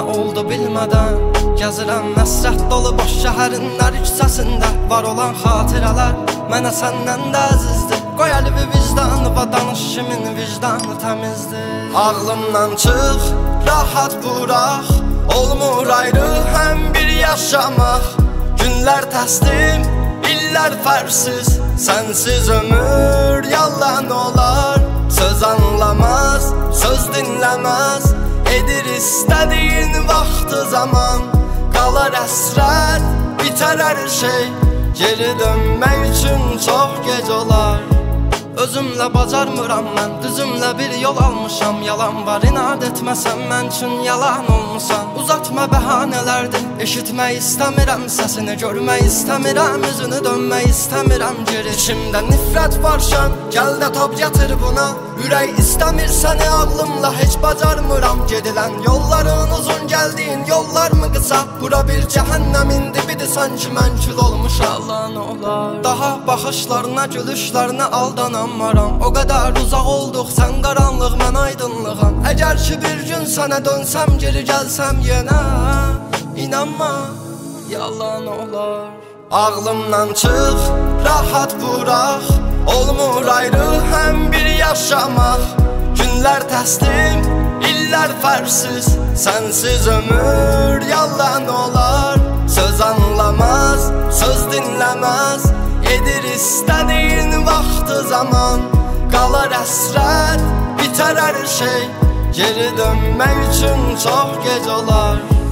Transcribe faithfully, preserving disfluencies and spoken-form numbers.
oldu bilmədən. Gəzirəm həsrət dolu boş şəhərinlər küçəsində. Var olan xatirələr mənə səndən də əzizdir. Qoy əlvi vicdanıva danış kimin vicdanı təmizdir. Ağlımdan çıx, rahat burax, olmur ayrı həm bir yaşamaq. Günlər təslim, illər fərsiz, sənsiz ömür yalan olar. Söz anlamaz, söz dinləməz, edir istədiyin vaxtı zaman. Qalar əsrət, bitər hər şey, geri dönmək üçün çox gec olar. Özümlə bacarmıram mən, düzümlə bir yol almışam. Yalan var, inad etməsəm mən üçün yalan olmusan. Uzatma bəhanələrdir, eşitmək istəmirəm səsini, görmək istəmirəm üzünü, dönmək istəmirəm geri. İçimdə nifrət var şən, gəl də top gətir buna. Ürək istəmir səni, ağlımla heç bacarmıram. Gedilən yolların uzun, gəldiyin yollar mı qısa? Bura bir cəhənnəmin dibidir, sanki mən kül olmuş yalan olar. Daha baxışlarına, gülüşlərinə aldanamaram. O qədər uzaq olduq, sən qaranlıq, mən aydınlığam. Əgər ki bir gün sənə dönsəm, geri gəlsəm yenə, inanma, yalan olar. Ağlımdan çıx, rahat burax, olmur ayrı həm bir yaşamaq. Günlər təslim, illər fərsiz, sənsiz ömür yalan olar. Söz anlamaz, söz dinləməz, edir istədiyin vaxtı zaman. Qalar əsrət, bitər hər şey, geri dönmək üçün çox gec olar.